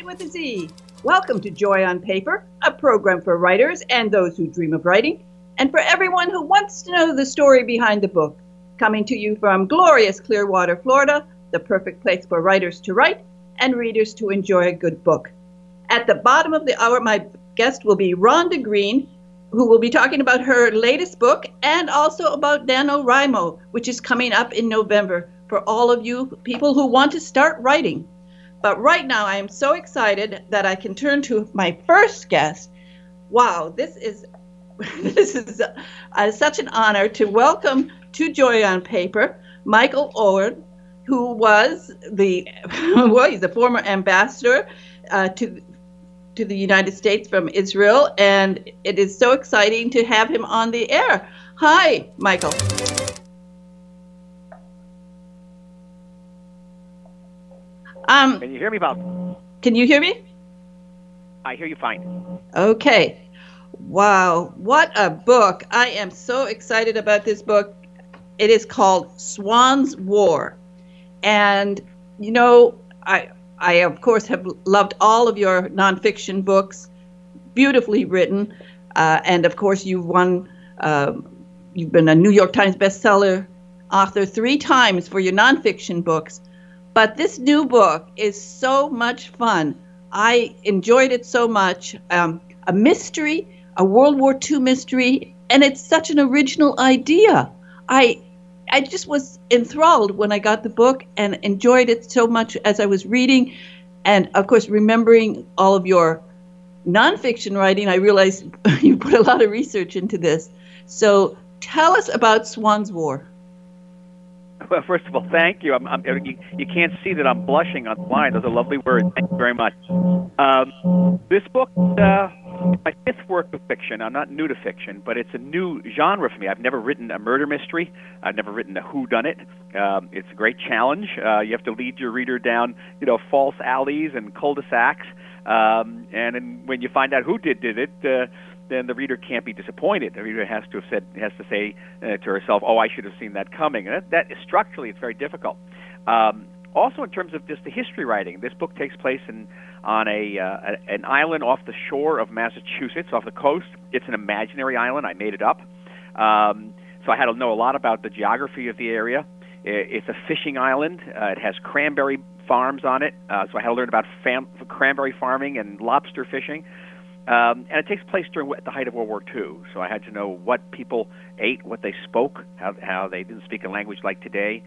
with a Z. Welcome to Joy on Paper, a program for writers and those who dream of writing, and for everyone who wants to know the story behind the book. Coming to you from glorious Clearwater, Florida, the perfect place for writers to write and readers to enjoy a good book. At the bottom of the hour, my guest will be Rhonda Green, who will be talking about her latest book and also about NaNoWriMo, which is coming up in November for all of you people who want to start writing. But right now, I am so excited that I can turn to my first guest. Wow, this is such an honor to welcome to Joy on Paper Michael Oher, who was he's a former ambassador to the United States from Israel, and it is so exciting to have him on the air. Hi, Michael. Can you hear me, Bob? Can you hear me? I hear you fine. Okay. Wow, what a book. I am so excited about this book. It is called Swan's War. And, you know, I of course, have loved all of your nonfiction books, beautifully written. And, of course, you've been a New York Times bestseller author 3 times for your nonfiction books. But this new book is so much fun. I enjoyed it so much. A mystery, a World War II mystery, and it's such an original idea. I just was enthralled when I got the book and enjoyed it so much as I was reading. And, of course, remembering all of your nonfiction writing, I realized you put a lot of research into this. So tell us about Swan's War. Well, first of all, thank you. You can't see that I'm blushing on the line. Those are lovely words. Thank you very much. This book is my 5th work of fiction. I'm not new to fiction, but it's a new genre for me. I've never written a murder mystery. I've never written a whodunit. It's a great challenge. You have to lead your reader down, false alleys and cul-de-sacs. And when you find out who did it, then the reader can't be disappointed. The reader has to say to herself, "Oh, I should have seen that coming." And that structurally, it's very difficult. Also, in terms of just the history writing, this book takes place on an island off the shore of Massachusetts, off the coast. It's an imaginary island. I made it up. So I had to know a lot about the geography of the area. It's a fishing island. It has cranberry farms on it. So I had to learn about cranberry farming and lobster fishing. And it takes place during the height of World War II. So I had to know what people ate, what they spoke, how they didn't speak a language like today.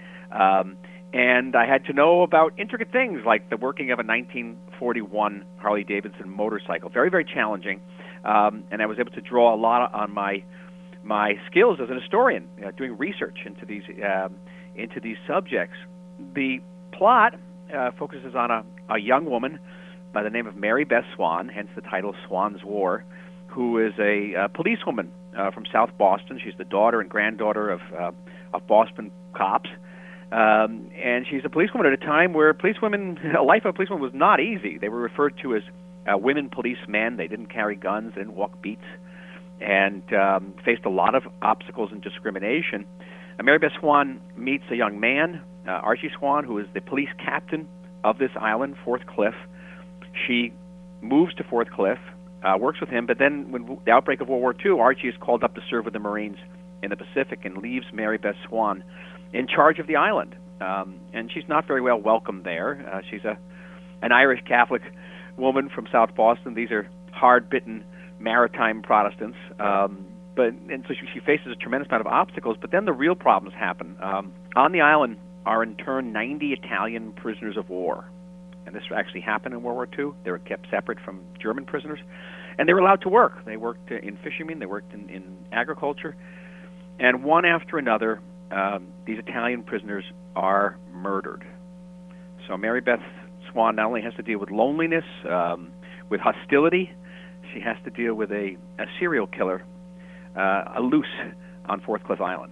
And I had to know about intricate things like the working of a 1941 Harley-Davidson motorcycle. Very, very challenging. And I was able to draw a lot on my skills as an historian, doing research into these subjects. The plot focuses on a young woman by the name of Mary Beth Swan, hence the title Swan's War, who is a policewoman from South Boston. She's the daughter and granddaughter of Boston cops. And she's a policewoman at a time where a life of a policewoman was not easy. They were referred to as women policemen. They didn't carry guns, they didn't walk beats, and faced a lot of obstacles and discrimination. Mary Beth Swan meets a young man, Archie Swan, who is the police captain of this island, Fort Cliff. She moves to Fort Cliff, works with him, but then when the outbreak of World War II, Archie is called up to serve with the Marines in the Pacific and leaves Mary Beth Swan in charge of the island. And she's not very well welcomed there. She's an Irish Catholic woman from South Boston. These are hard-bitten maritime Protestants. And so she faces a tremendous amount of obstacles, but then the real problems happen. On the island are in turn 90 Italian prisoners of war. And this actually happened in World War II. They were kept separate from German prisoners. And they were allowed to work. They worked in fishermen. They worked in agriculture. And one after another, these Italian prisoners are murdered. So Mary Beth Swan not only has to deal with loneliness, with hostility, she has to deal with a serial killer, a loose on Fort Cliff Island.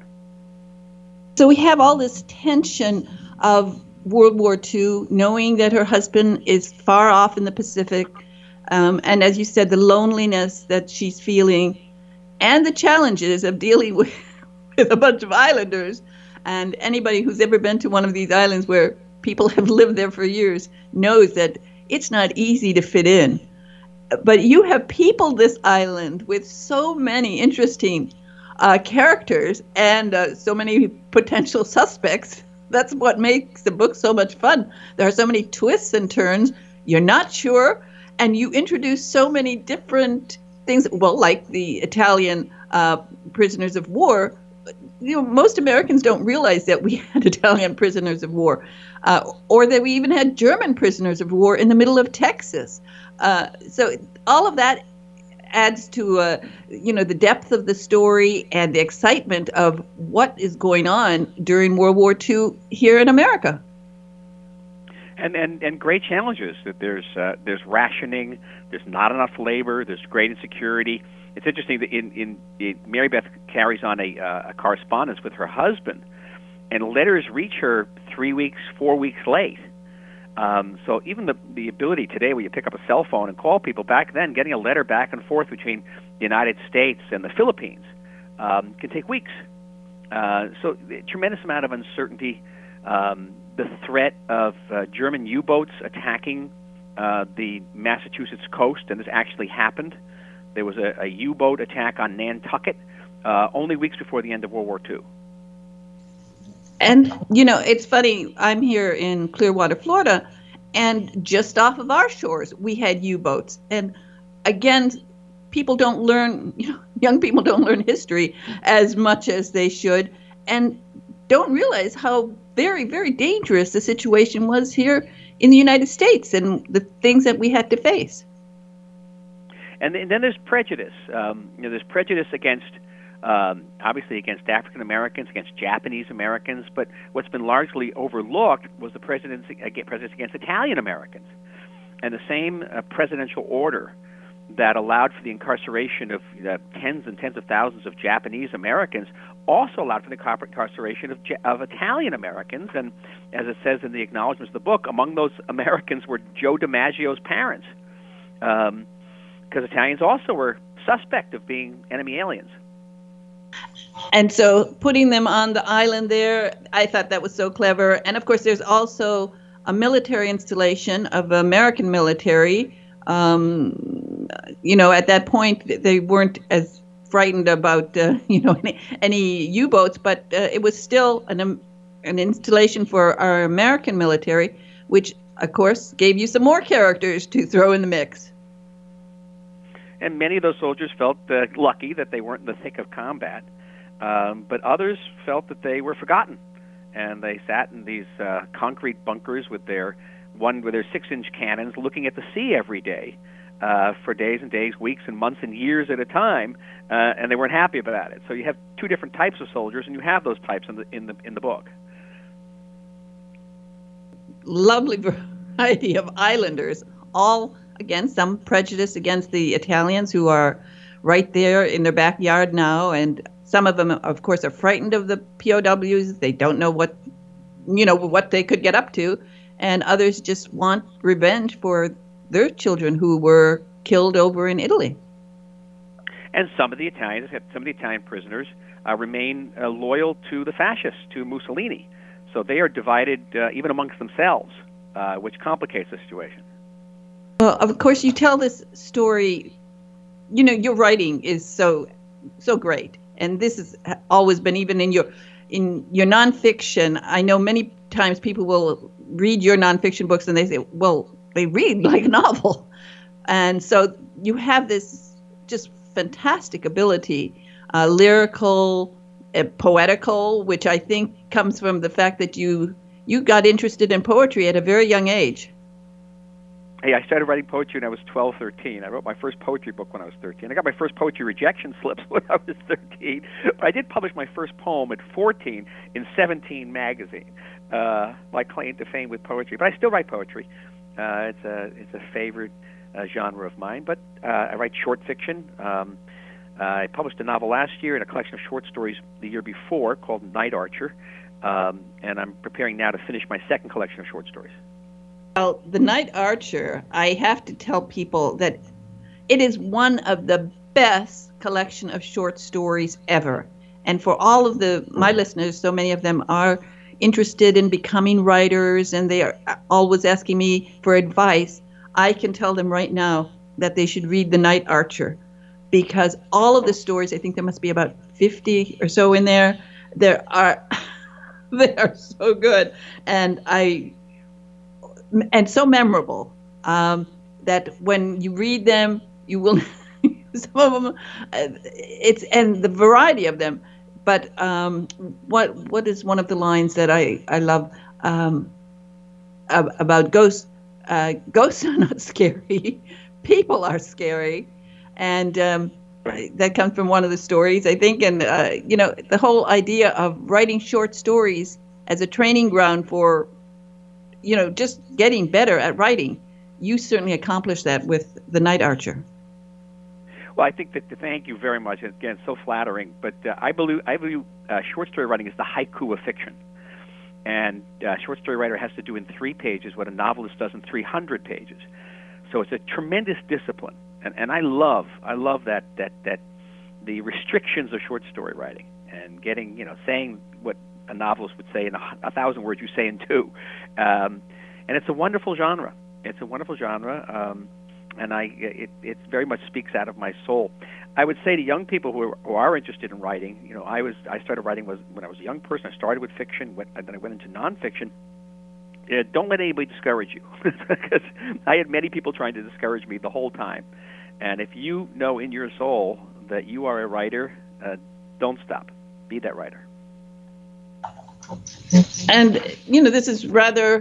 So we have all this tension of World War II, knowing that her husband is far off in the Pacific, and as you said, the loneliness that she's feeling, and the challenges of dealing with a bunch of islanders. And anybody who's ever been to one of these islands where people have lived there for years knows that it's not easy to fit in. But you have peopled this island with so many interesting characters and so many potential suspects. That's what makes the book so much fun. There are so many twists and turns. You're not sure, and you introduce so many different things. Well, like the Italian prisoners of war. Most Americans don't realize that we had Italian prisoners of war, or that we even had German prisoners of war in the middle of Texas. So all of that adds to the depth of the story and the excitement of what is going on during World War II here in America. And great challenges. That there's rationing, there's not enough labor, there's great insecurity. It's interesting that in Mary Beth carries on a correspondence with her husband, and letters reach her 3 weeks, 4 weeks late. So even the ability today, where you pick up a cell phone and call people, back then, getting a letter back and forth between the United States and the Philippines can take weeks. So a tremendous amount of uncertainty. The threat of German U-boats attacking the Massachusetts coast, and this actually happened. There was a U-boat attack on Nantucket only weeks before the end of World War II. And, it's funny, I'm here in Clearwater, Florida, and just off of our shores, we had U-boats. And again, people don't learn, young people don't learn history as much as they should, and don't realize how very, very dangerous the situation was here in the United States and the things that we had to face. And then there's prejudice. There's prejudice against, obviously, against African Americans, against Japanese Americans. But what's been largely overlooked was the prejudice against Italian Americans, and the same presidential order that allowed for the incarceration of tens and tens of thousands of Japanese Americans also allowed for the incarceration of Italian Americans. And as it says in the acknowledgments of the book, among those Americans were Joe DiMaggio's parents. Because Italians also were suspect of being enemy aliens. And so putting them on the island there, I thought that was so clever. And of course, there's also a military installation of American military. At that point, they weren't as frightened about, any U-boats, but it was still an installation for our American military, which, of course, gave you some more characters to throw in the mix. And many of those soldiers felt lucky that they weren't in the thick of combat, but others felt that they were forgotten, and they sat in these concrete bunkers with their 6-inch cannons, looking at the sea every day for days and days, weeks and months and years at a time, and they weren't happy about it. So you have two different types of soldiers, and you have those types in the book. Lovely variety of islanders, all. Again, some prejudice against the Italians who are right there in their backyard now. And some of them, of course, are frightened of the POWs. They don't know what they could get up to. And others just want revenge for their children who were killed over in Italy. And some of the Italian prisoners remain loyal to the fascists, to Mussolini. So they are divided even amongst themselves, which complicates the situation. Well, of course, you tell this story, your writing is so great. And this has always been, even in your nonfiction, I know many times people will read your nonfiction books and they say, well, they read like a novel. And so you have this just fantastic ability, lyrical, poetical, which I think comes from the fact that you got interested in poetry at a very young age. Hey, I started writing poetry when I was 12, 13. I wrote my first poetry book when I was 13. I got my first poetry rejection slips when I was 13. But I did publish my first poem at 14 in 17 magazine, my claim to fame with poetry. But I still write poetry. It's a favorite genre of mine. But I write short fiction. I published a novel last year and a collection of short stories the year before called Night Archer. And I'm preparing now to finish my second collection of short stories. Well, The Night Archer, I have to tell people that it is one of the best collection of short stories ever. And for all of my listeners, so many of them are interested in becoming writers, and they are always asking me for advice. I can tell them right now that they should read The Night Archer, because all of the stories, I think there must be about 50 or so in there, they are so good, and so memorable, that when you read them, you will some of them, and the variety of them. But what is one of the lines that I love, about ghosts? Ghosts are not scary. People are scary, and that comes from one of the stories, I think. And the whole idea of writing short stories as a training ground for, just getting better at writing. You certainly accomplished that with The Night Archer. Well, I think that, thank you very much. Again, so flattering. But I believe short story writing is the haiku of fiction. And a short story writer has to do in 3 pages what a novelist does in 300 pages. So it's a tremendous discipline. And I love that the restrictions of short story writing, and getting, saying what a novelist would say in 1,000 words, you say in 2. And it's a wonderful genre. It's a wonderful genre. And it very much speaks out of my soul. I would say to young people who are interested in writing, I started writing when I was a young person. I started with fiction, then I went into nonfiction. Don't let anybody discourage you, because I had many people trying to discourage me the whole time. And if you know in your soul that you are a writer, don't stop. Be that writer. And this is rather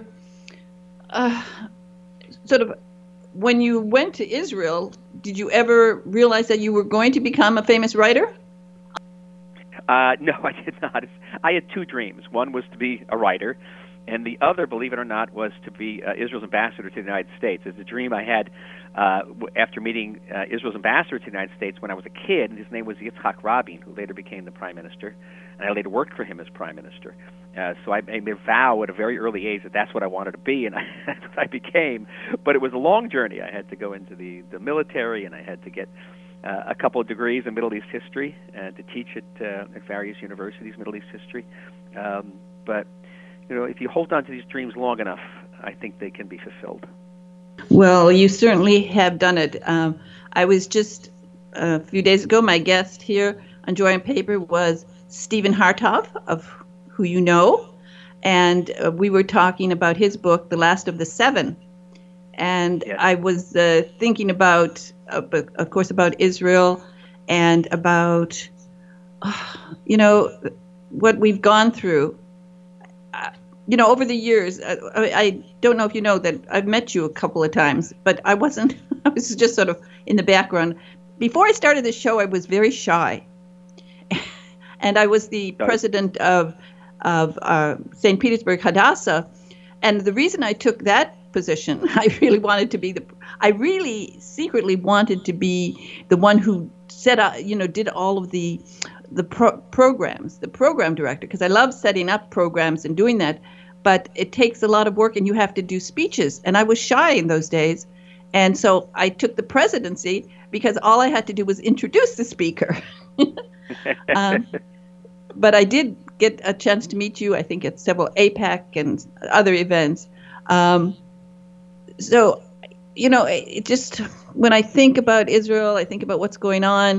sort of. When you went to Israel, did you ever realize that you were going to become a famous writer? No, I did not. I had 2 dreams. One was to be a writer, and the other, believe it or not, was to be Israel's ambassador to the United States. It's a dream I had after meeting Israel's ambassador to the United States when I was a kid, and his name was Yitzhak Rabin, who later became the prime minister, and I later worked for him as prime minister. So I made a vow at a very early age that that's what I wanted to be, and that's what I became. But it was a long journey. I had to go into the military, and I had to get a couple of degrees in Middle East history to teach at various universities, Middle East history. But if you hold on to these dreams long enough, I think they can be fulfilled. Well, you certainly have done it. I was just a few days ago, my guest here on Joy on Paper was Stephen Hartov, of who you know, and we were talking about his book, The Last of the Seven. And yes. I was thinking about, of course, about Israel and about, what we've gone through. Over the years, I don't know if you know that I've met you a couple of times, but I was just sort of in the background. Before I started this show, I was very shy. And I was the president of St. Petersburg Hadassah. And the reason I took that position, I really secretly wanted to be the one who set up, did all of the programs, the program director, because I love setting up programs and doing that. But it takes a lot of work, and you have to do speeches. And I was shy in those days. And so I took the presidency because all I had to do was introduce the speaker. But I did get a chance to meet you, I think, at several APAC and other events. So, it just, when I think about Israel, I think about what's going on.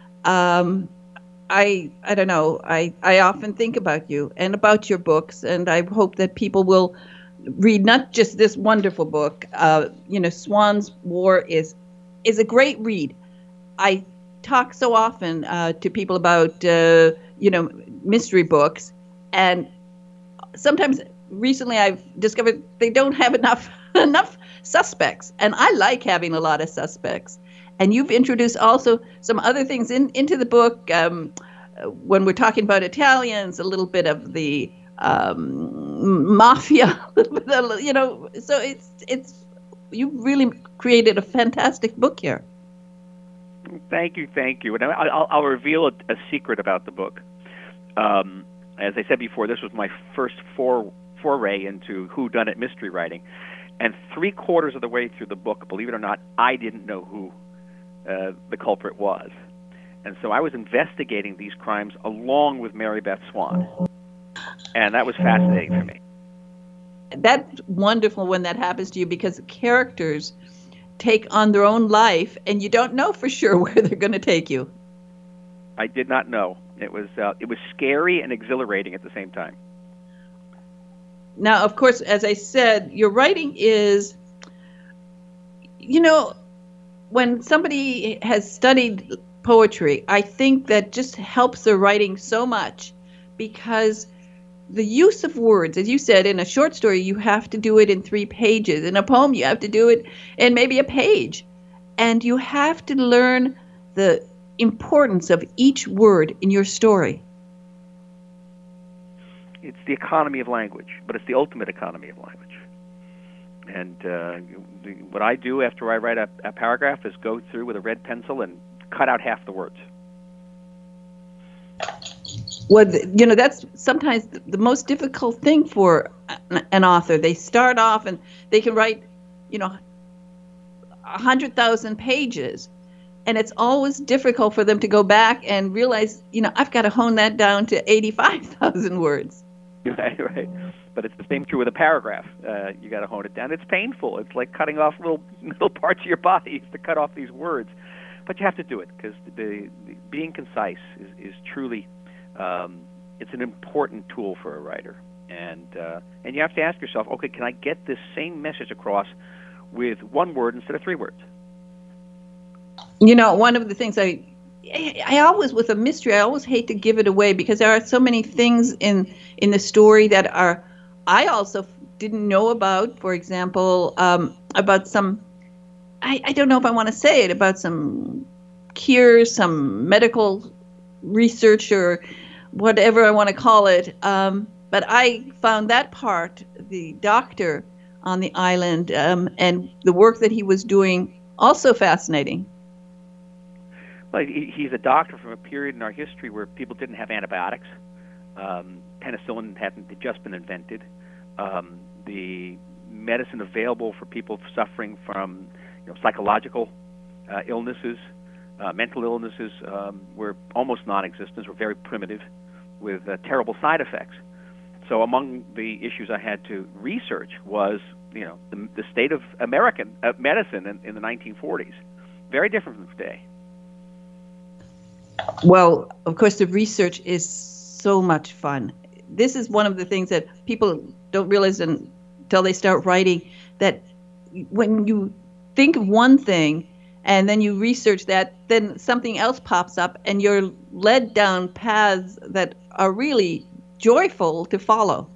I don't know. I often think about you and about your books, and I hope that people will read not just this wonderful book. Swans War is a great read. I talk so often to people about mystery books, and sometimes recently I've discovered they don't have enough suspects, and I like having a lot of suspects. And you've introduced also some other things into the book. When we're talking about Italians, a little bit of the mafia, So it's you really created a fantastic book here. Thank you. And I'll reveal a secret about the book. As I said before, this was my first foray into whodunit mystery writing, and 3/4 of the way through the book, believe it or not, I didn't know who the culprit was. And so I was investigating these crimes along with Mary Beth Swan. And that was fascinating for me. That's wonderful when that happens to you, because characters take on their own life, and you don't know for sure where they're going to take you. I did not know. It was scary and exhilarating at the same time. Now, of course, as I said, your writing is, when somebody has studied poetry, I think that just helps their writing so much, because the use of words, as you said, in a short story, you have to do it in 3 pages. In a poem, you have to do it in maybe a page. And you have to learn the importance of each word in your story. It's the economy of language, but it's the ultimate economy of language. And what I do after I write a paragraph is go through with a red pencil and cut out half the words. Well, that's sometimes the most difficult thing for an author. They start off and they can write, 100,000 pages. And it's always difficult for them to go back and realize, I've got to hone that down to 85,000 words. Right. But it's the same true with a paragraph. You got to hone it down. It's painful. It's like cutting off little parts of your body to cut off these words. But you have to do it, because the being concise is truly it's an important tool for a writer. And you have to ask yourself, okay, can I get this same message across with 1 word instead of 3 words? One of the things I always, with a mystery, I always hate to give it away, because there are so many things in the story that I also didn't know about. For example, about some, I don't know if I want to say it, about some cures, some medical research, or whatever I want to call it. But I found that part, the doctor on the island, and the work that he was doing, also fascinating. Well, he's a doctor from a period in our history where people didn't have antibiotics. Penicillin hadn't just been invented. The medicine available for people suffering from psychological illnesses, mental illnesses, were almost non-existent, were very primitive, with terrible side effects. So among the issues I had to research was the state of American medicine in the 1940s. Very different from today. Well, of course, the research is so much fun. This is one of the things that people don't realize until they start writing, that when you think of one thing and then you research that, then something else pops up and you're led down paths that are really joyful to follow.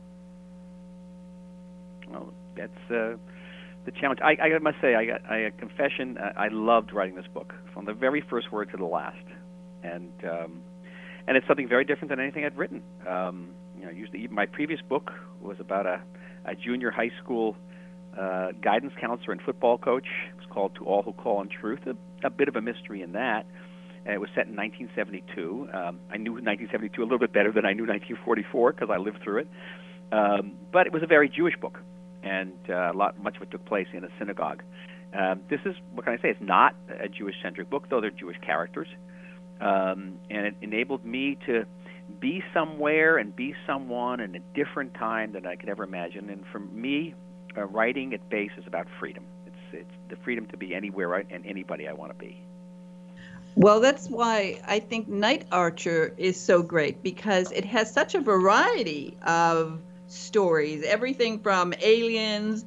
Well, that's the challenge. I must say, I confession, I loved writing this book from the very first word to the last. And it's something very different than anything I'd written. Usually, my previous book was about a junior high school guidance counselor and football coach. It was called To All Who Call on Truth. A bit of a mystery in that. It was set in 1972. I knew 1972 a little bit better than I knew 1944 because I lived through it. But it was a very Jewish book, and much of it took place in a synagogue. This is, what can I say? It's not a Jewish-centric book, though they're Jewish characters. And it enabled me to be somewhere and be someone in a different time than I could ever imagine. And for me, writing at base is about freedom. It's the freedom to be anywhere and anybody I want to be. Well, that's why I think Night Archer is so great, because it has such a variety of stories, everything from aliens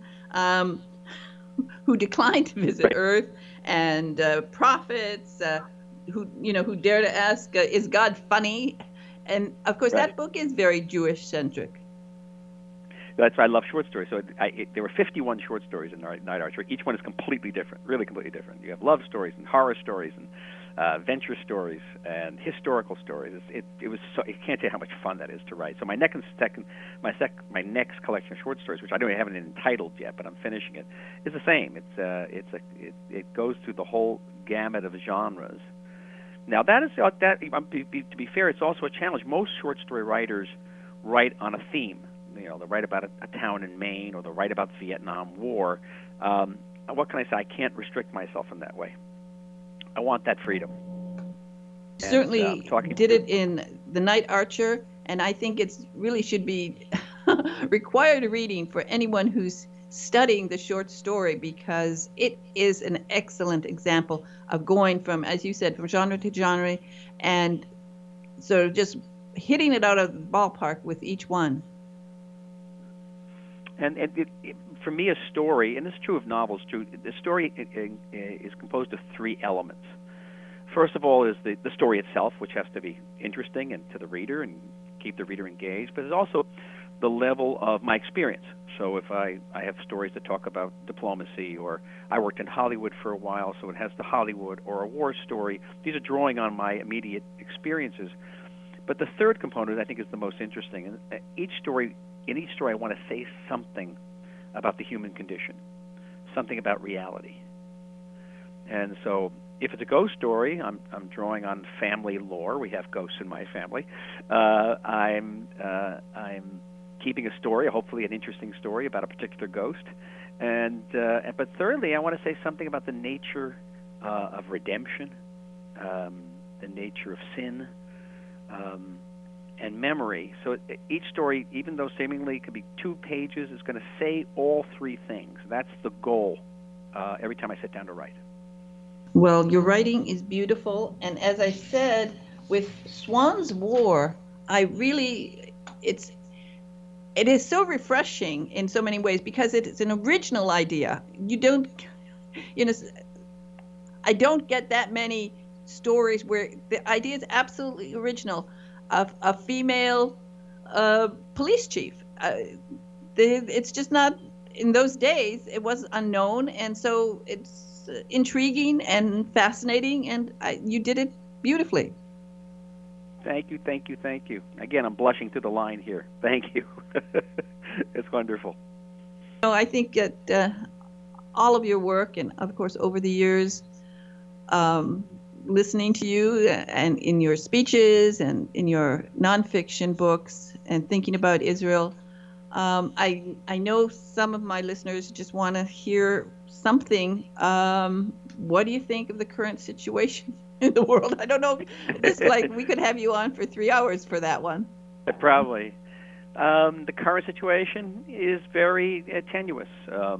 who declined to visit Earth, and prophets who dare to ask, is God funny? And of course, that book is very Jewish-centric. That's why I love short stories. So there were 51 short stories in Night Archer. Each one is completely different, really completely different. You have love stories and horror stories and adventure stories and historical stories. It was so, you can't tell you how much fun that is to write. So my next collection of short stories, which I haven't entitled yet, but I'm finishing it, is the same. It goes through the whole gamut of genres. Now to be fair, it's also a challenge. Most short story writers write on a theme. They'll write about a town in Maine, or they'll write about the Vietnam War. What can I say? I can't restrict myself in that way. I want that freedom. Certainly did it in The Night Archer, and I think it really should be required reading for anyone who's studying the short story, because it is an excellent example of going from, as you said, from genre to genre, and sort of just hitting it out of the ballpark with each one. And for me, a story, and it's true of novels too, the story is composed of three elements. First of all is the story itself, which has to be interesting and to the reader and keep the reader engaged, but it's also the level of my experience. So if I have stories that talk about diplomacy, or I worked in Hollywood for a while, so it has the Hollywood, or a war story, these are drawing on my immediate experiences. But the third component I think is the most interesting. And in each story I want to say something about the human condition, something about reality. And so if it's a ghost story, I'm drawing on family lore. We have ghosts in my family. I'm keeping a story, hopefully an interesting story about a particular ghost. But thirdly, I want to say something about the nature of redemption, the nature of sin, and memory. So each story, even though seemingly it could be 2 pages, is going to say all 3 things. That's the goal every time I sit down to write. Well, your writing is beautiful, and as I said, with Swans War, it is so refreshing in so many ways, because it is an original idea. I don't get that many stories where the idea is absolutely original, of a female police chief. It's just not, in those days, it was unknown, and so it's intriguing and fascinating, and you did it beautifully. Thank you. Again, I'm blushing through the line here. Thank you. It's wonderful. I think that all of your work, and of course over the years, listening to you and in your speeches and in your nonfiction books and thinking about Israel, I know some of my listeners just want to hear something. What do you think of the current situation in the world? I don't know. It's like we could have you on for 3 hours for that one. Probably. The current situation is very tenuous.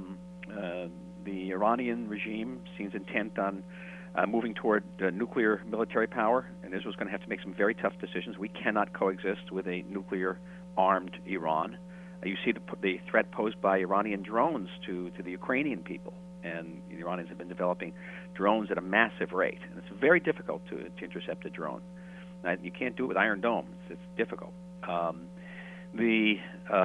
The Iranian regime seems intent on moving toward nuclear military power, and Israel's going to have to make some very tough decisions. We cannot coexist with a nuclear-armed Iran. You see the threat posed by Iranian drones to the Ukrainian people, and the Iranians have been developing drones at a massive rate, and it's very difficult to intercept a drone. You can't do it with Iron Dome. It's difficult. The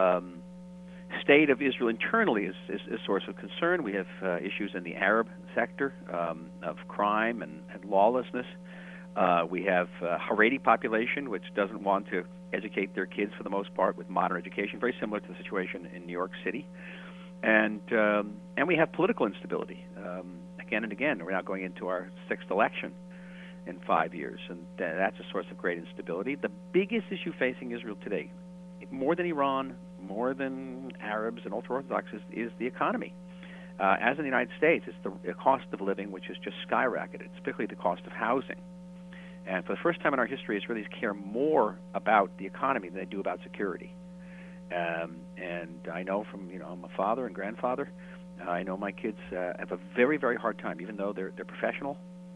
state of Israel internally is a source of concern. We have issues in the Arab sector of crime and lawlessness. We have a Haredi population which doesn't want to educate their kids for the most part with modern education, very similar to the situation in New York City. And we have political instability. Again and again, we're now going into our 6th election in 5 years, and that's a source of great instability. The biggest issue facing Israel today, more than Iran, more than Arabs and ultra-Orthodox, is the economy. As in the United States, it's the cost of living, which has just skyrocketed, particularly the cost of housing. And for the first time in our history, Israelis care more about the economy than they do about security. And I know from, I'm a father and grandfather, I know my kids have a very, very hard time, even though they're professional.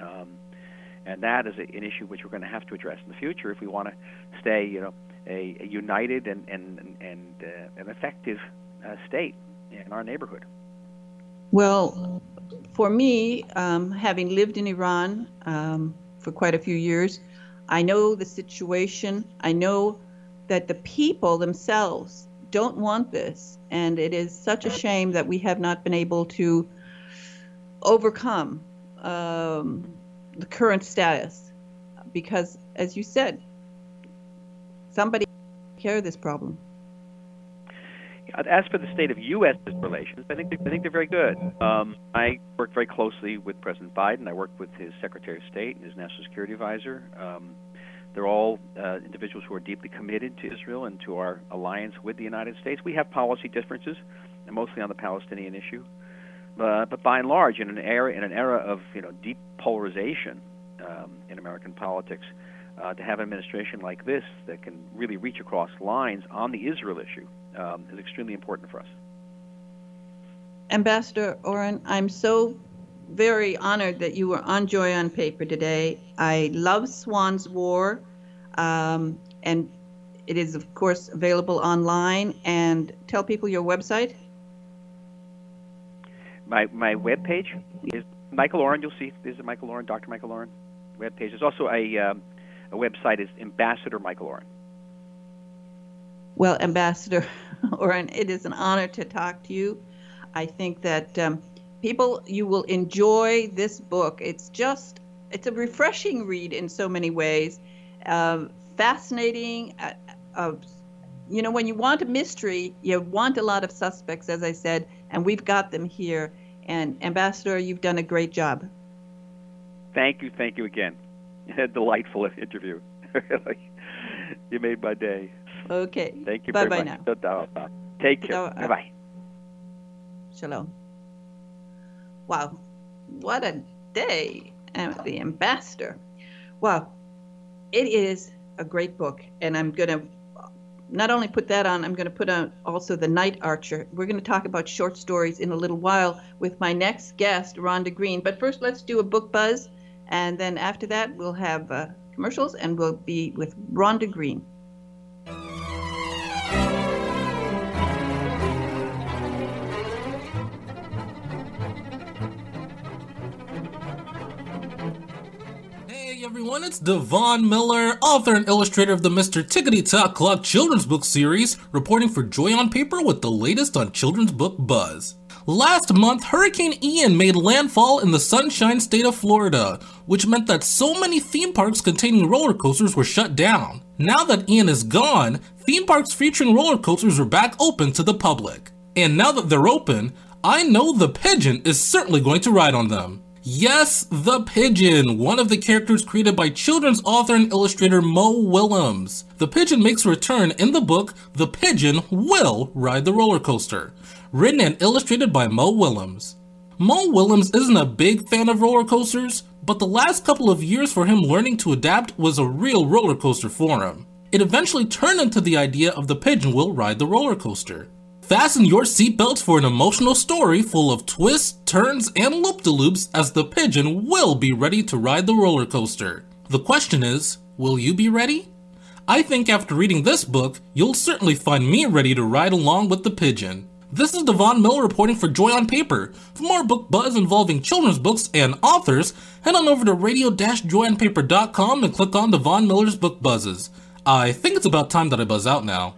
And that is an issue which we're going to have to address in the future if we want to stay, a united and an effective state in our neighborhood. Well, for me, having lived in Iran for quite a few years, I know the situation. I know that the people themselves don't want this, and it is such a shame that we have not been able to overcome the current status, because, as you said, somebody take care of this problem. As for the state of U.S. relations, I think they're very good. I work very closely with President Biden. I work with his Secretary of State and his National Security Advisor. They're all individuals who are deeply committed to Israel and to our alliance with the United States. We have policy differences, and mostly on the Palestinian issue. But by and large, in an era of deep polarization in American politics, to have an administration like this that can really reach across lines on the Israel issue is extremely important for us. Ambassador Oren, I'm so very honored that you were on Joy on Paper today. I love Swans War, and it is, of course, available online. And tell people your website. My webpage is Michael Oren. You'll see there's a Michael Oren, Dr. Michael Oren webpage. There's also a website is Ambassador Michael Oren. Well, Ambassador Oren, it is an honor to talk to you. I think that people, you will enjoy this book. It's a refreshing read in so many ways. Fascinating. When you want a mystery, you want a lot of suspects, as I said, and we've got them here. And Ambassador, you've done a great job. Thank you again. A delightful interview. You made my day. Okay. Thank you Bye-bye very much. Now. Take care. Bye-bye. Shalom. Wow. What a day. The Ambassador. Wow. It is a great book. And I'm going to not only put that on, I'm going to put on also The Night Archer. We're going to talk about short stories in a little while with my next guest, Rhonda Green. But first, let's do a book buzz. And then after that, we'll have commercials, and we'll be with Rhonda Green. Everyone, it's Devon Miller, author and illustrator of the Mr. Tickety Tock Clock children's book series, reporting for Joy on Paper with the latest on children's book buzz. Last month, Hurricane Ian made landfall in the Sunshine State of Florida, which meant that so many theme parks containing roller coasters were shut down. Now that Ian is gone, theme parks featuring roller coasters are back open to the public. And now that they're open, I know the Pigeon is certainly going to ride on them. Yes, the Pigeon, one of the characters created by children's author and illustrator Mo Willems. The Pigeon makes a return in the book The Pigeon Will Ride the Roller Coaster, written and illustrated by Mo Willems. Mo Willems isn't a big fan of roller coasters, but the last couple of years for him learning to adapt was a real roller coaster for him. It eventually turned into the idea of The Pigeon Will Ride the Roller Coaster. Fasten your seatbelts for an emotional story full of twists, turns, and loop-de-loops as the Pigeon will be ready to ride the roller coaster. The question is, will you be ready? I think after reading this book, you'll certainly find me ready to ride along with the Pigeon. This is Devon Miller reporting for Joy on Paper. For more book buzz involving children's books and authors, head on over to radio-joyonpaper.com and click on Devon Miller's Book Buzzes. I think it's about time that I buzz out now.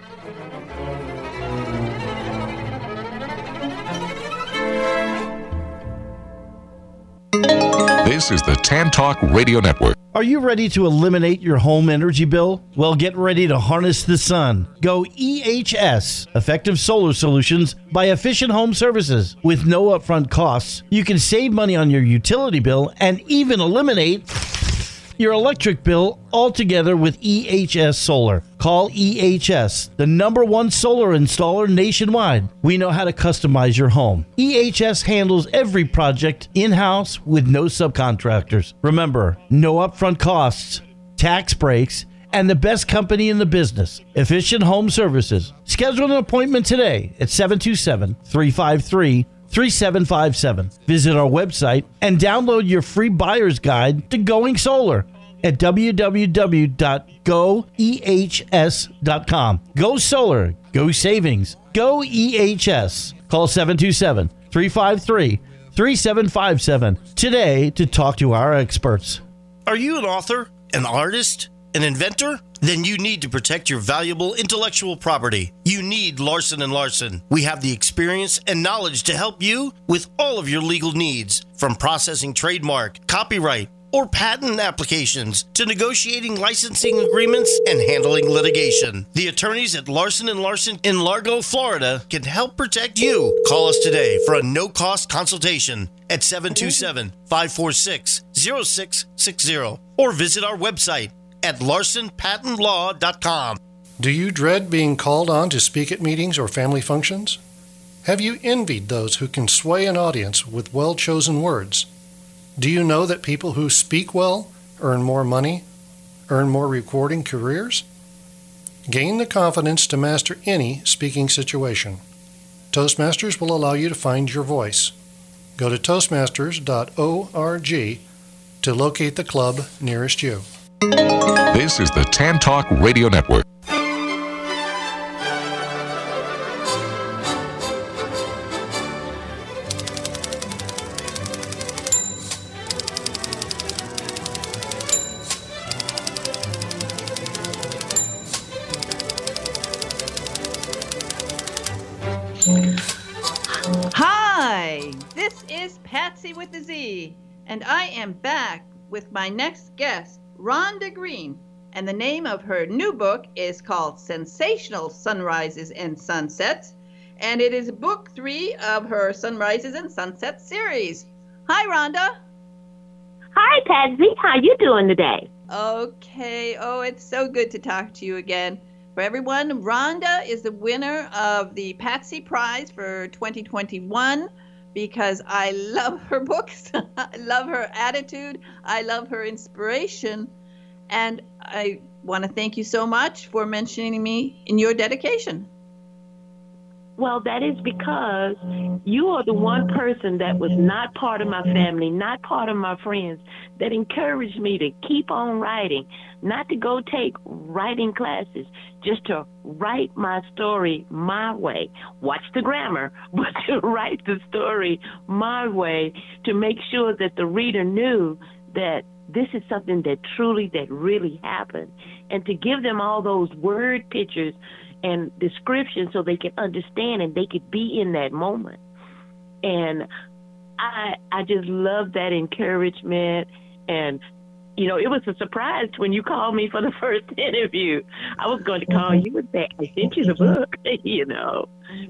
This is the Tan Talk Radio Network. Are you ready to eliminate your home energy bill? Well, get ready to harness the sun. Go EHS, Effective Solar Solutions by Efficient Home Services. With no upfront costs, you can save money on your utility bill and even eliminate your electric bill altogether with EHS Solar. Call EHS, the #1 solar installer nationwide. We know how to customize your home. EHS handles every project in-house with no subcontractors. Remember, no upfront costs, tax breaks, and the best company in the business, Efficient Home Services. Schedule an appointment today at 727-353-3757. Visit our website and download your free buyer's guide to going solar at www.goehs.com. Go solar, go savings, go EHS. Call 727-353-3757 today to talk to our experts. Are you an author, an artist, an inventor? Then you need to protect your valuable intellectual property. You need Larson & Larson. We have the experience and knowledge to help you with all of your legal needs, from processing trademark, copyright, or patent applications to negotiating licensing agreements and handling litigation. The attorneys at Larson & Larson in Largo, Florida can help protect you. Call us today for a no-cost consultation at 727-546-0660 or visit our website at larsonpatentlaw.com. Do you dread being called on to speak at meetings or family functions? Have you envied those who can sway an audience with well-chosen words? Do you know that people who speak well earn more money, earn more rewarding careers? Gain the confidence to master any speaking situation. Toastmasters will allow you to find your voice. Go to toastmasters.org to locate the club nearest you. This is the Tan Talk Radio Network. Hi, this is Patsy with the Z, and I am back with my next guest, Rhonda Green, and the name of her new book is called Sensational Sunrises and Sunsets, and it is book 3 of her Sunrises and Sunsets series. Hi, Rhonda. Hi, Patsy. How you doing today? Okay. Oh, it's so good to talk to you again. For everyone, Rhonda is the winner of the Patsy Prize for 2021 because I love her books. I love her attitude. I love her inspiration. And I want to thank you so much for mentioning me in your dedication. Well, that is because you are the one person that was not part of my family, not part of my friends, that encouraged me to keep on writing, not to go take writing classes, just to write my story my way. Watch the grammar, but to write the story my way to make sure that the reader knew that this is something that really happened, and to give them all those word pictures and description so they can understand and they could be in that moment. And I just love that encouragement. And, you know, it was a surprise when you called me for the first interview. I was going to call you and say, I sent you the book, you know.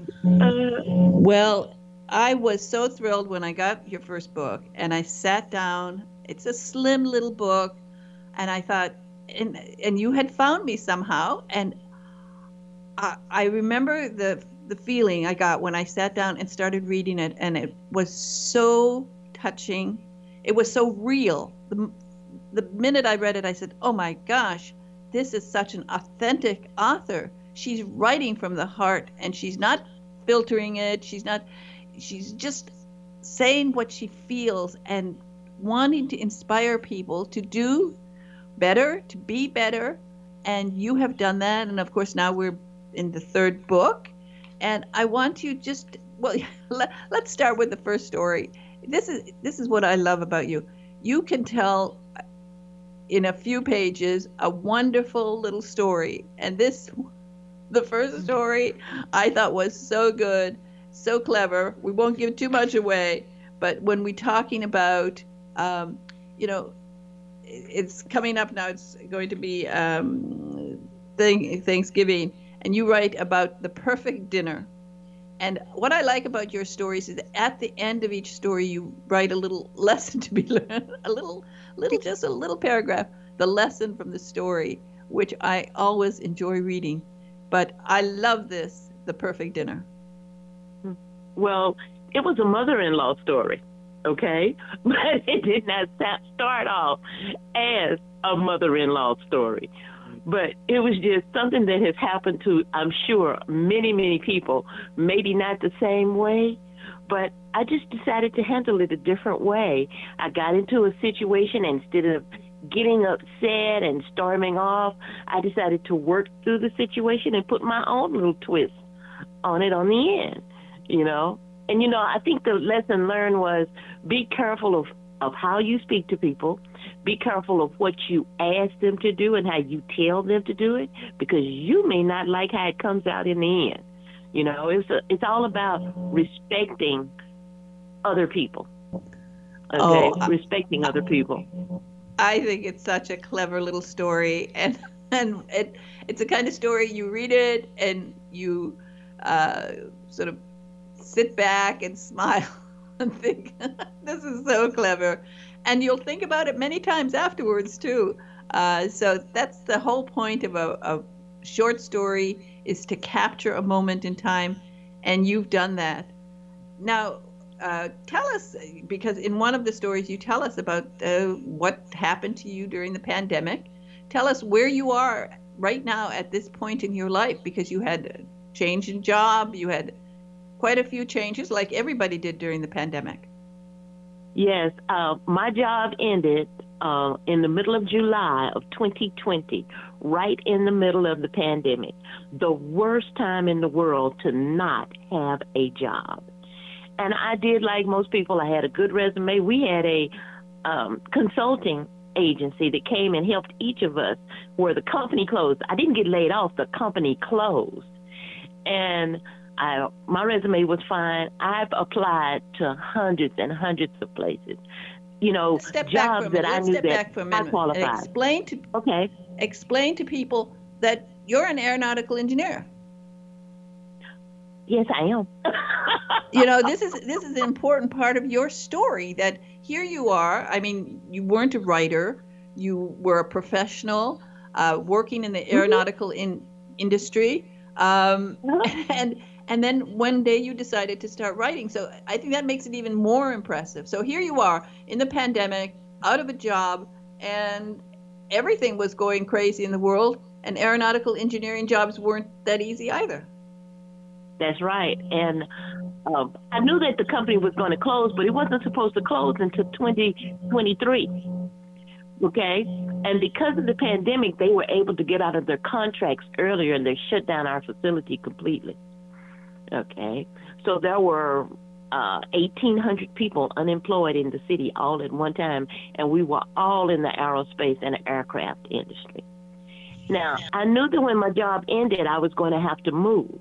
Well, I was so thrilled when I got your first book and I sat down. It's a slim little book. And I thought, and you had found me somehow. And I remember the feeling I got when I sat down and started reading it, and it was so touching. It was so real. The minute I read it, I said, oh my gosh, this is such an authentic author. She's writing from the heart, and she's not filtering it. She's just saying what she feels and wanting to inspire people to do better, to be better. And you have done that. And of course, now we're in the third book, and I want you let's start with the first story. This is what I love about you. You can tell in a few pages a wonderful little story, and the first story I thought was so good, so clever. We won't give too much away, but when we're talking about it's coming up now, it's going to be Thanksgiving. And you write about the perfect dinner. And what I like about your stories is that at the end of each story, you write a little lesson to be learned, just a little paragraph, the lesson from the story, which I always enjoy reading. But I love this, the perfect dinner. Well, it was a mother-in-law story, okay? But it did not start off as a mother-in-law story. But it was just something that has happened to, I'm sure, many, many people, maybe not the same way, but I just decided to handle it a different way. I got into a situation, and instead of getting upset and storming off, I decided to work through the situation and put my own little twist on it on the end, you know. And, you know, I think the lesson learned was be careful of how you speak to people. Be careful of what you ask them to do and how you tell them to do it, because you may not like how it comes out in the end. You know, it's all about respecting other people. Okay, respecting other people. I think it's such a clever little story, and it's a kind of story you read it and you sort of sit back and smile and think, this is so clever. And you'll think about it many times afterwards, too. So that's the whole point of a short story, is to capture a moment in time, and you've done that. Now, tell us, because in one of the stories you tell us about what happened to you during the pandemic. Tell us where you are right now at this point in your life, because you had a change in job, you had quite a few changes like everybody did during the pandemic. Yes, my job ended in the middle of July of 2020, right in the middle of the pandemic. The worst time in the world to not have a job. And I did like most people. I had a good resume. We had a consulting agency that came and helped each of us where the company closed. I didn't get laid off. The company closed. And my resume was fine. I've applied to hundreds and hundreds of places. You know, jobs that I knew that I qualified. Explain to people that you're an aeronautical engineer. Yes, I am. You know, this is an important part of your story, that here you are. I mean, you weren't a writer. You were a professional working in the aeronautical industry. And then one day you decided to start writing. So I think that makes it even more impressive. So here you are in the pandemic, out of a job, and everything was going crazy in the world, and aeronautical engineering jobs weren't that easy either. That's right. And I knew that the company was going to close, but it wasn't supposed to close until 2023. Okay? And because of the pandemic, they were able to get out of their contracts earlier, and they shut down our facility completely. Okay? So there were 1,800 people unemployed in the city all at one time, and we were all in the aerospace and aircraft industry. Now, I knew that when my job ended, I was going to have to move.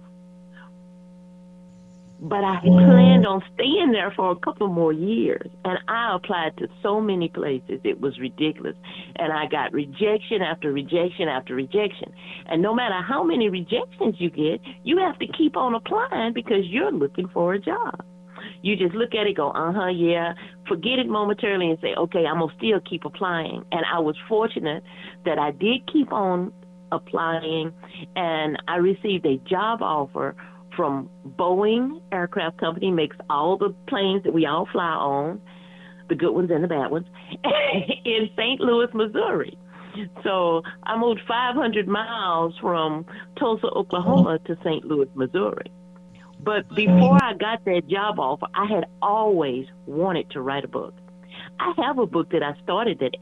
But I planned on staying there for a couple more years, and I applied to so many places. It was ridiculous. And I got rejection after rejection after rejection. And no matter how many rejections you get, you have to keep on applying because you're looking for a job. You just look at it, go, yeah, forget it momentarily and say, okay, I'm going to still keep applying. And I was fortunate that I did keep on applying, and I received a job offer from Boeing Aircraft Company, makes all the planes that we all fly on, the good ones and the bad ones, in St. Louis, Missouri. So I moved 500 miles from Tulsa, Oklahoma to St. Louis, Missouri. But before I got that job offer, I had always wanted to write a book. I have a book that I started that's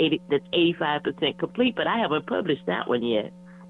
85% complete, but I haven't published that one yet.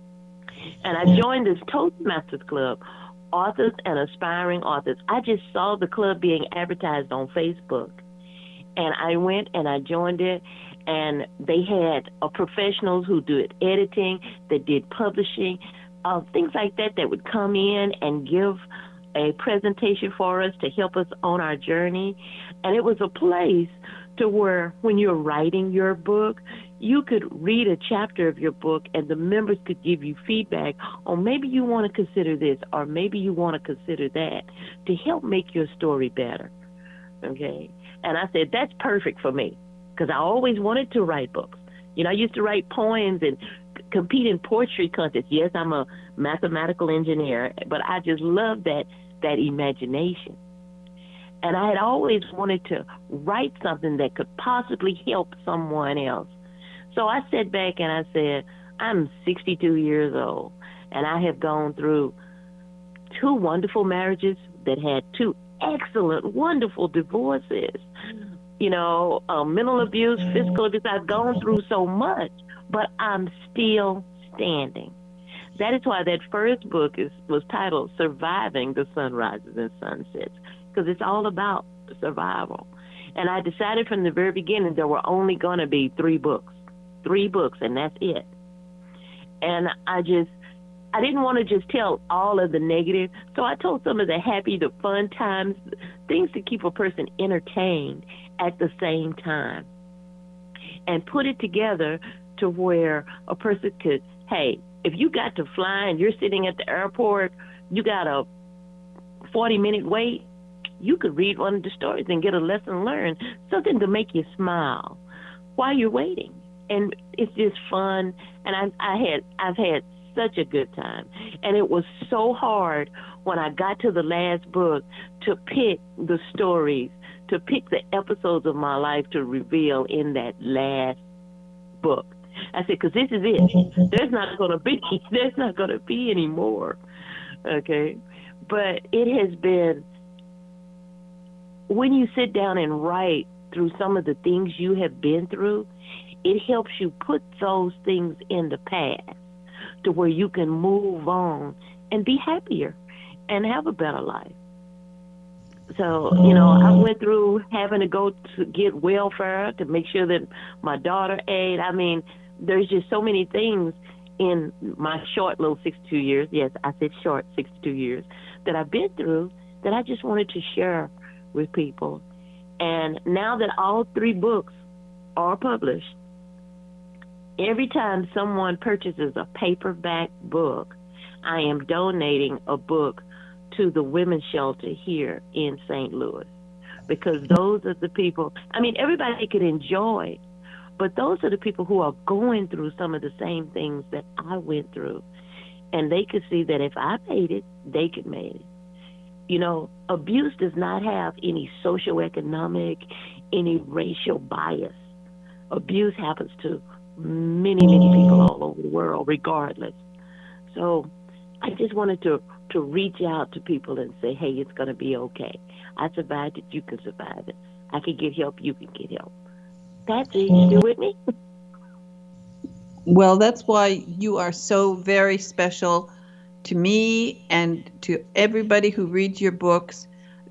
And I joined this Toastmasters Club, authors and aspiring authors. I just saw the club being advertised on Facebook, and I went and I joined it, and they had professionals who did editing, that did publishing, things like that would come in and give a presentation for us to help us on our journey. And it was a place to where when you're writing your book, you could read a chapter of your book and the members could give you feedback on maybe you want to consider this or maybe you want to consider that to help make your story better. Okay? And I said, that's perfect for me because I always wanted to write books. You know, I used to write poems and compete in poetry contests. Yes, I'm a mathematical engineer, but I just love that imagination. And I had always wanted to write something that could possibly help someone else. So I sat back and I said, I'm 62 years old, and I have gone through 2 wonderful marriages that had 2 excellent, wonderful divorces. You know, mental abuse, physical abuse. I've gone through so much, but I'm still standing. That is why that first book was titled Surviving the Sunrises and Sunsets, because it's all about survival. And I decided from the very beginning there were only going to be 3 books, and that's it. And I didn't want to just tell all of the negative, so I told some of the happy, the fun times, things to keep a person entertained at the same time, and put it together to where a person could, hey, if you got to fly and you're sitting at the airport, you got a 40-minute wait, you could read one of the stories and get a lesson learned, something to make you smile while you're waiting. And it's just fun, and I've had such a good time. And it was so hard when I got to the last book to pick the stories, to pick the episodes of my life to reveal in that last book. I said, because this is it. There's not going to be any more. Okay. But it has been when you sit down and write through some of the things you have been through, it helps you put those things in the past to where you can move on and be happier and have a better life. So, I went through having to go to get welfare to make sure that my daughter ate. I mean, there's just so many things in my short little 62 years, yes, I said short 62 years, that I've been through that I just wanted to share with people. And now that all 3 books are published, every time someone purchases a paperback book, I am donating a book to the women's shelter here in St. Louis, because those are the people, I mean, everybody could enjoy, but those are the people who are going through some of the same things that I went through. And they could see that if I made it, they could make it. Abuse does not have any socioeconomic, any racial bias. Abuse happens to many, many people all over the world, regardless. So I just wanted to reach out to people and say, hey, it's going to be okay. I survived it. You can survive it. I can get help. You can get help. Patsy, you still with me? Well, that's why you are so very special to me and to everybody who reads your books.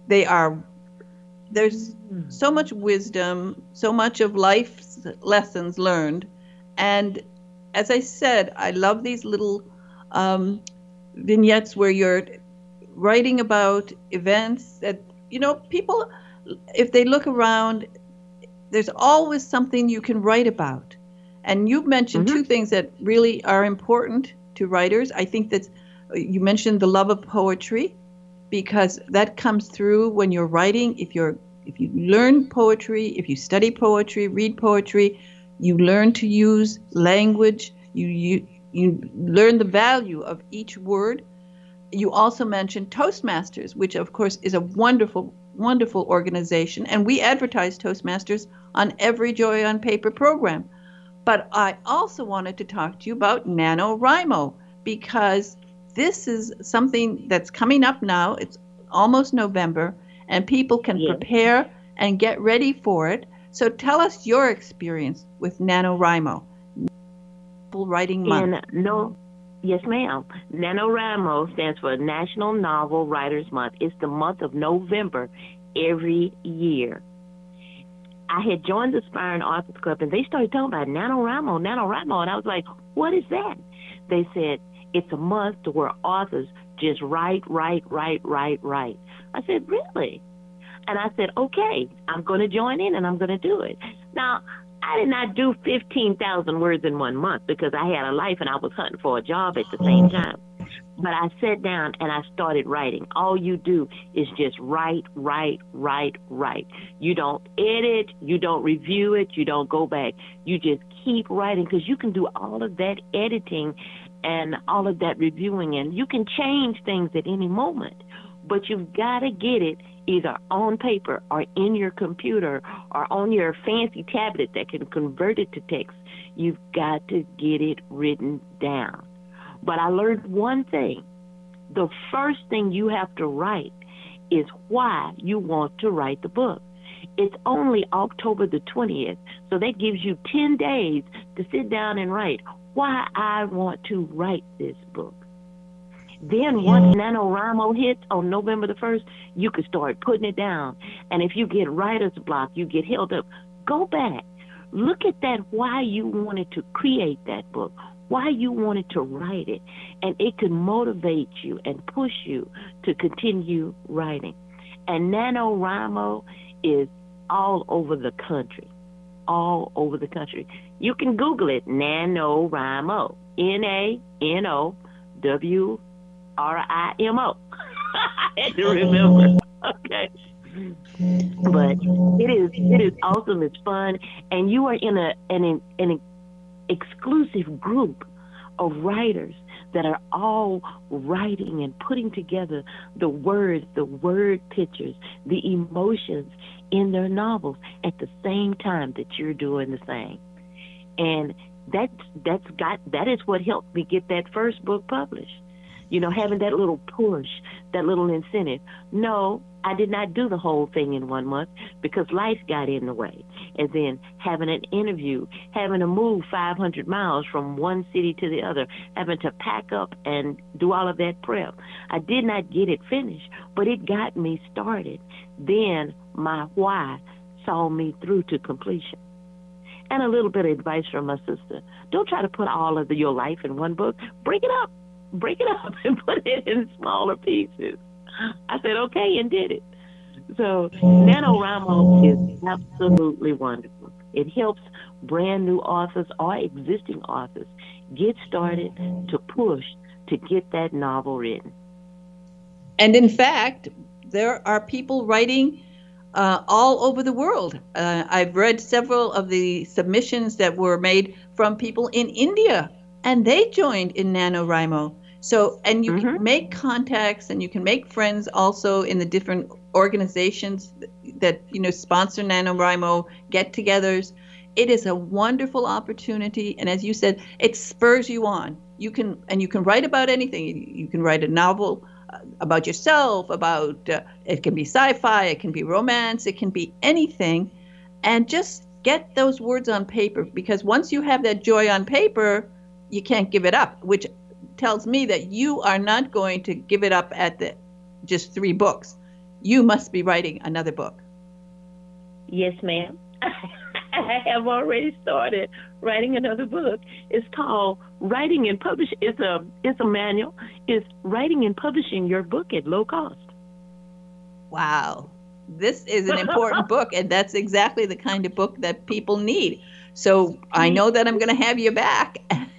There's so much wisdom, so much of life's lessons learned. And as I said, I love these little vignettes where you're writing about events that, people, if they look around, there's always something you can write about. And you've mentioned 2 things that really are important to writers. I think that you mentioned the love of poetry, because that comes through when you're writing. If you learn poetry, if you study poetry, read poetry, you learn to use language, you learn the value of each word. You also mentioned Toastmasters, which of course is a wonderful, wonderful organization. And we advertise Toastmasters on every Joy on Paper program. But I also wanted to talk to you about NaNoWriMo, because this is something that's coming up now. It's almost November, and people can prepare and get ready for it. So tell us your experience with NaNoWriMo. Writing Month. Yes, ma'am. NaNoWriMo stands for National Novel Writers Month. It's the month of November every year. I had joined the Aspiring Authors Club, and they started talking about NaNoWriMo, and I was like, what is that? They said, it's a month to where authors just write. I said, really? And I said, okay, I'm going to join in, and I'm going to do it. Now, I did not do 15,000 words in 1 month, because I had a life and I was hunting for a job at the same time. But I sat down and I started writing. All you do is just write. You don't edit, you don't review it, you don't go back. You just keep writing, because you can do all of that editing and all of that reviewing, and you can change things at any moment. But you've got to get it either on paper or in your computer or on your fancy tablet that can convert it to text. You've got to get it written down. But I learned one thing. The first thing you have to write is why you want to write the book. It's only October the 20th, so that gives you 10 days to sit down and write why I want to write this book. Then once NaNoWriMo hits on November the 1st, you can start putting it down. And if you get writer's block, you get held up, go back. Look at that, why you wanted to create that book, why you wanted to write it. And it can motivate you and push you to continue writing. And NaNoWriMo is all over the country. All over the country. You can Google it, NaNoWriMo. NaNoWriMo. I had to remember. Okay. But it is awesome. It's fun, and you are in an exclusive group of writers that are all writing and putting together the words, the word pictures, the emotions in their novels at the same time that you're doing the same. And that is what helped me get that first book published. having that little push, that little incentive. No, I did not do the whole thing in 1 month because life got in the way. And then having an interview, having to move 500 miles from one city to the other, having to pack up and do all of that prep. I did not get it finished, but it got me started. Then my why saw me through to completion. And a little bit of advice from my sister. Don't try to put all of your life in one book. Break it up and put it in smaller pieces. I said, okay, and did it. So NaNoWriMo is absolutely wonderful. It helps brand new authors or existing authors get started to push to get that novel written. And in fact, there are people writing all over the world. I've read several of the submissions that were made from people in India, and they joined in NaNoWriMo. So, and you can make contacts and you can make friends also in the different organizations that, sponsor NaNoWriMo get-togethers. It is a wonderful opportunity. And as you said, it spurs you on. You can write about anything. You can write a novel about yourself, it can be sci-fi, it can be romance, it can be anything. And just get those words on paper, because once you have that joy on paper, you can't give it up, which tells me that you are not going to give it up at just 3 books. You must be writing another book. Yes, ma'am. I have already started writing another book. It's called Writing and Publishing. It's a manual. It's Writing and Publishing Your Book at Low Cost. Wow. This is an important book, and that's exactly the kind of book that people need. So I know that I'm going to have you back.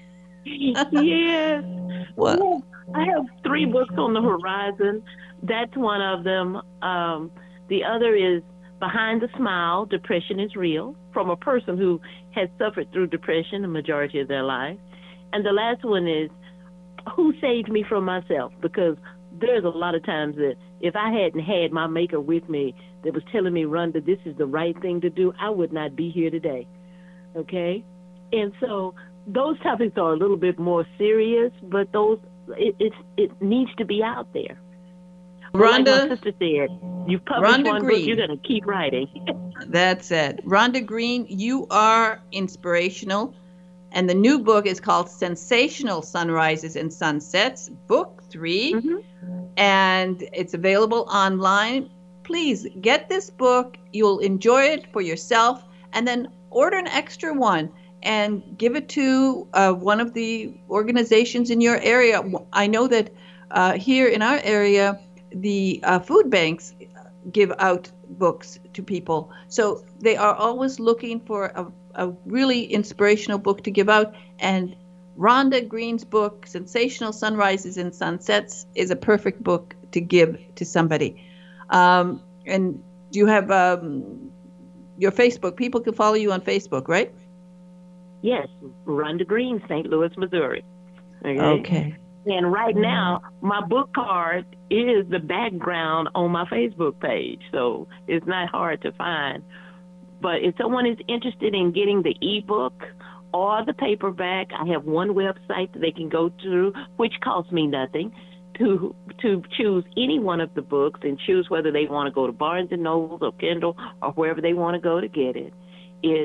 Yes. Well, I have 3 books on the horizon. That's one of them. The other is Behind the Smile, Depression is Real, from a person who has suffered through depression the majority of their life. And the last one is Who Saved Me from Myself, because there's a lot of times that if I hadn't had my maker with me that was telling me, Rhonda, this is the right thing to do, I would not be here today. Okay? And so those topics are a little bit more serious, but it needs to be out there. Rhonda, like my sister said, you've published Rhonda one Green. book, you're going to keep writing. That's it. Rhonda Green, you are inspirational. And the new book is called Sensational Sunrises and Sunsets, Book 3. And it's available online. Please get this book. You'll enjoy it for yourself. And then order an extra one and give it to one of the organizations in your area. I know that here in our area, the food banks give out books to people. So they are always looking for a really inspirational book to give out. And Rhonda Green's book, Sensational Sunrises and Sunsets, is a perfect book to give to somebody. And you have your Facebook. People can follow you on Facebook, right? Yes, Rhonda Green, St. Louis, Missouri. Okay. And right now, my book card is the background on my Facebook page, so it's not hard to find. But if someone is interested in getting the ebook or the paperback, I have one website that they can go to, which costs me nothing, to choose any one of the books and choose whether they want to go to Barnes & Noble or Kindle or wherever they want to go to get it. It's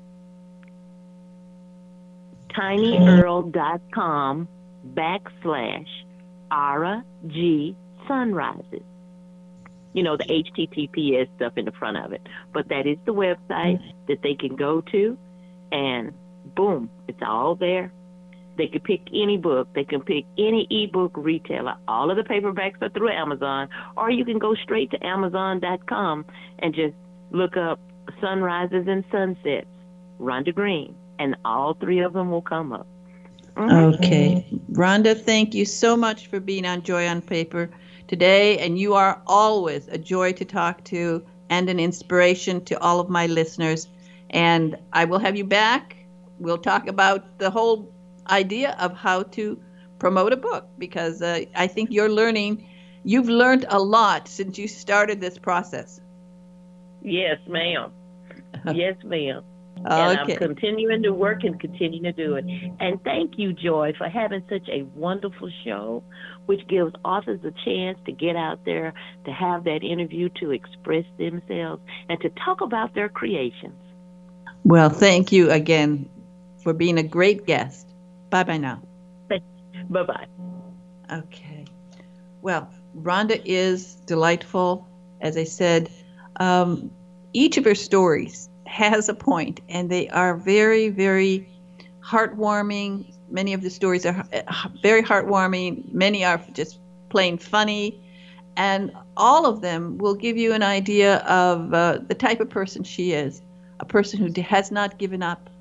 tinyurl.com/Ara G Sunrises. The HTTPS stuff in the front of it. But that is the website that they can go to, and boom, it's all there. They can pick any book. They can pick any ebook retailer. All of the paperbacks are through Amazon, or you can go straight to Amazon.com and just look up Sunrises and Sunsets, Rhonda Green, and all 3 of them will come up. Okay. Rhonda, thank you so much for being on Joy on Paper today, and you are always a joy to talk to and an inspiration to all of my listeners. And I will have you back. We'll talk about the whole idea of how to promote a book, because I think you've learned a lot since you started this process. Yes, ma'am. Yes, ma'am. And Okay. I'm continuing to work and continue to do it. And thank you, Joy, for having such a wonderful show, which gives authors a chance to get out there, to have that interview, to express themselves, and to talk about their creations. Well, thank you again for being a great guest. Bye-bye now. Bye-bye. Okay. Well, Rhonda is delightful. As I said, each of her stories has a point, and they are very, very heartwarming. Many of the stories are very heartwarming. Many are just plain funny. And all of them will give you an idea of the type of person she is, a person who has not given up.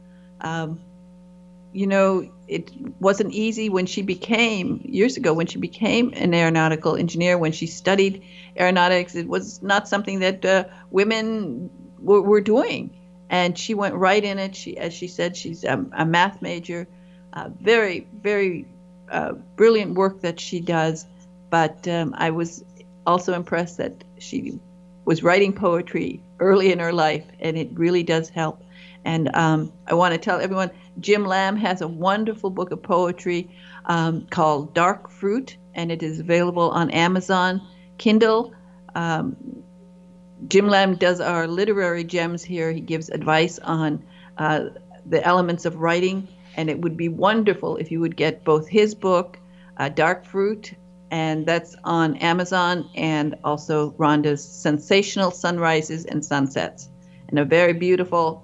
It wasn't easy when she became, years ago, when she became an aeronautical engineer, when she studied aeronautics. It was not something that women were doing. And she went right in it. As she said, she's a math major. Very, very brilliant work that she does. But I was also impressed that she was writing poetry early in her life, and it really does help. And I want to tell everyone, Jim Lamb has a wonderful book of poetry called Dark Fruit, and it is available on Amazon Kindle. Jim Lamb does our literary gems here. He gives advice on the elements of writing, and it would be wonderful if you would get both his book, Dark Fruit, and that's on Amazon, and also Rhonda's Sensational Sunrises and Sunsets, and a very beautiful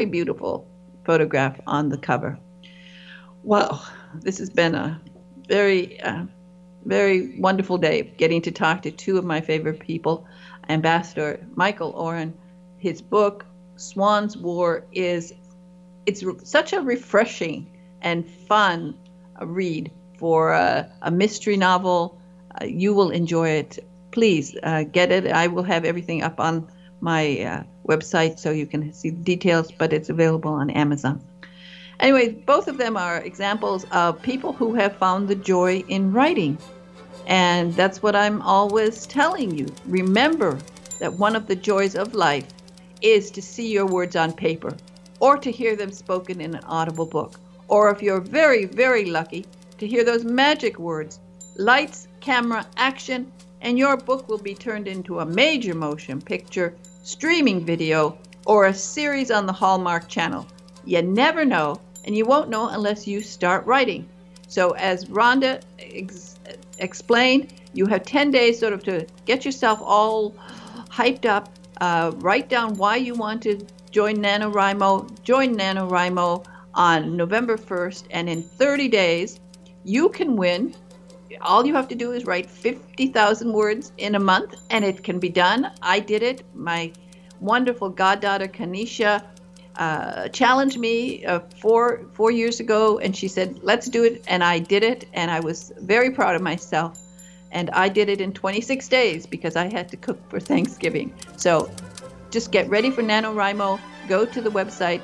photograph on the cover. Wow, this has been a very, very wonderful day getting to talk to two of my favorite people. Ambassador Michael Oren, his book Swan's War it's such a refreshing and fun read for a mystery novel. You will enjoy it. Please get it. I will have everything up on my website so you can see the details, but it's available on Amazon. Anyway, both of them are examples of people who have found the joy in writing. And that's what I'm always telling you. Remember that one of the joys of life is to see your words on paper, or to hear them spoken in an audible book, or if you're very, very lucky, to hear those magic words, lights, camera, action, and your book will be turned into a major motion picture, streaming video, or a series on the Hallmark Channel. You never know, and you won't know unless you start writing. So as Rhonda explained, you have 10 days sort of to get yourself all hyped up, write down why you want to join NaNoWriMo. Join NaNoWriMo on November 1st, and in 30 days, you can win. All you have to do is write 50,000 words in a month, and it can be done. I did it. My wonderful goddaughter, Kanisha, challenged me 4 years ago, and she said, let's do it, and I did it, and I was very proud of myself. And I did it in 26 days because I had to cook for Thanksgiving. So just get ready for NaNoWriMo. Go to the website,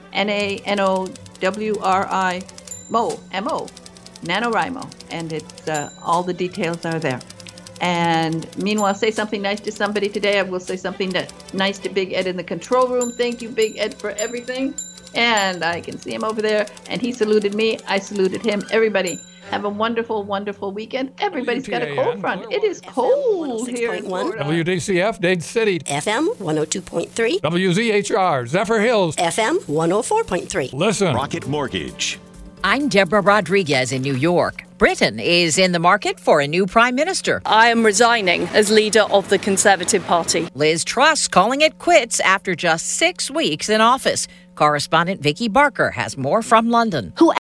NaNoWriMo, M-O, NaNoWriMo, and it's all the details are there. And meanwhile, say something nice to somebody today. I will say something nice to Big Ed in the control room. Thank you, Big Ed, for everything. And I can see him over there, and he saluted me. I saluted him. Everybody, have a wonderful, wonderful weekend. Everybody's got a cold front. It is cold here in Florida. WDCF, Dade City. FM 102.3. WZHR, Zephyr Hills. FM 104.3. Listen. Rocket Mortgage. I'm Deborah Rodriguez in New York. Britain is in the market for a new prime minister. I am resigning as leader of the Conservative Party. Liz Truss calling it quits after just 6 weeks in office. Correspondent Vicky Barker has more from London.